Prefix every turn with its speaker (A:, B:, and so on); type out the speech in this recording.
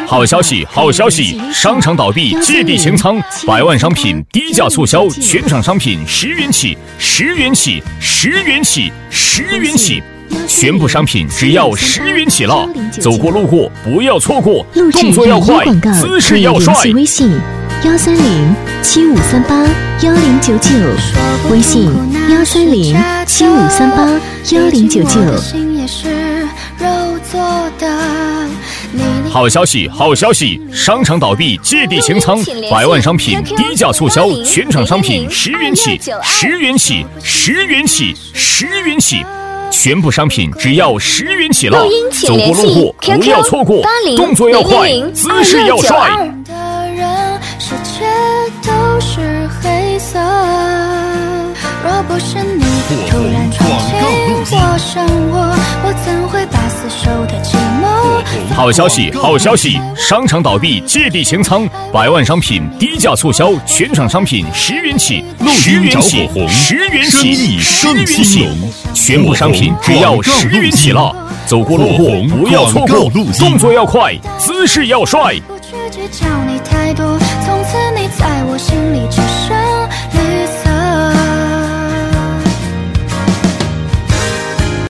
A: 好消息，好消息！商场倒闭，借地清仓，100万商品低价促销，全场商品10元起，10元起，10元起，10元起。全部商品只要10元起了，走过路过不要错过，动作要快，姿势要帅。
B: 微信13075381099，微信13075381099。
A: 好消息，好消息！商场倒闭，借地清仓，100万商品低价促销，全场商品10元起，10元起，10元起，10元起。全部商品只要10元起了，走过路过不要错过，动作要快，姿势要帅。
C: 若不是你突然闯进我生活，我怎会把死守的寂寞。
A: 好消息，好消息！商场倒闭，借地清仓，100万商品低价促销，全场商品10元起，10元起，10元起，10元起。全部商品只要10元起了，走过路过不要错过，动作要快，姿势要帅。
C: 不去计较你太多，从此你在